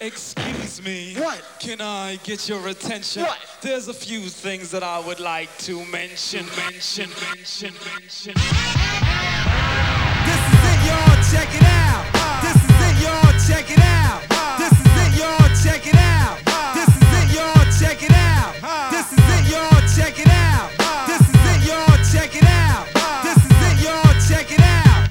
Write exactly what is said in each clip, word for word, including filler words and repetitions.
Excuse me. What? Can I get your attention? What? There's a few things that I would like to mention, mention, mention, mention. This is it, y'all, check it out. This is it, y'all, check it out. This is it, y'all, check it out. This is it, y'all, check it out. This is it, y'all, check it out. This is it, y'all, check it out. This is it, y'all, check it out.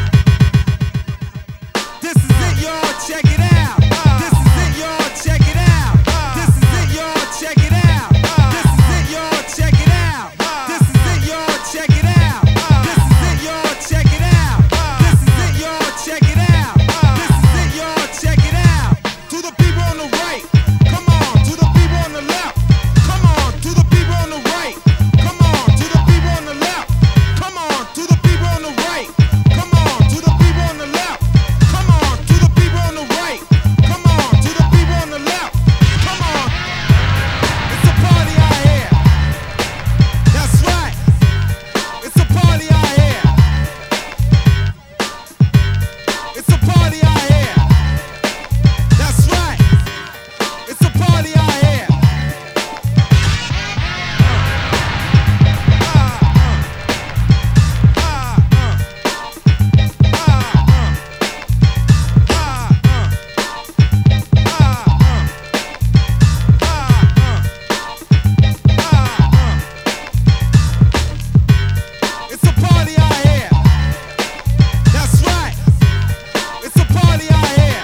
This is it, y'all, check it out. This is it, y'all, check it out. This is it, y'all, check it out. This is it, y'all, check it out. This is it, y'all, check it out. This is it, y'all, check it out. This is it, y'all, check it out. This is it, y'all, check it out. To the people on the right, come on. To the people on the left, come on. To the people on the right, come on. To the people on the left, come on. To the people on the right, come on. To the people on the left, come on. To the people on the right, come on. To the people on the left, come on. It's a party out here. That's right. It's a party out here. It's a party out here. That's right. It's a party out here. It's a party out here. That's right. It's a party out here.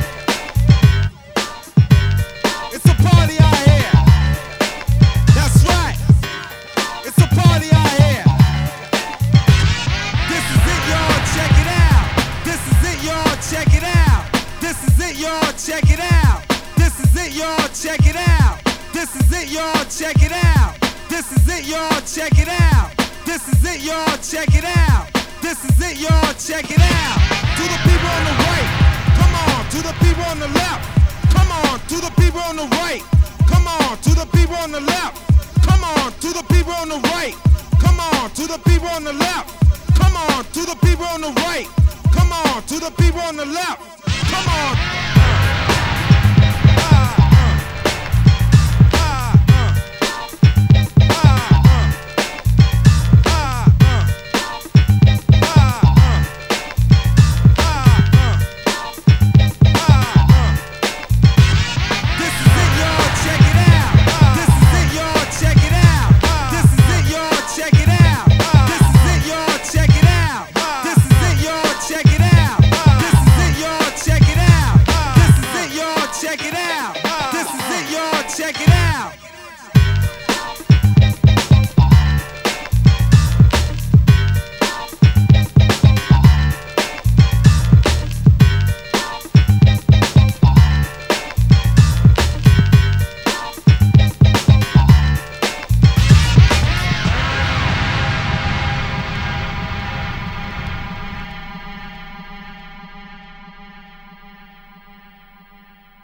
It's a party out here. That's right. It's a party out here. This is it, y'all, check it out. This is it, y'all, check it out. This is it, y'all, check it out. This is it, y'all, check it out. This is it, y'all, check it out. This is it, y'all, check it out. This is it, y'all, check it out. This is it, y'all, check it out. To the people on the right, come on. To the people on the left, come on. To the people on the right, come on. To the people on the left, come on. To the people on the right, come on. To the people on the left, come on. To the people on the right, come on. To the people on the left, come on.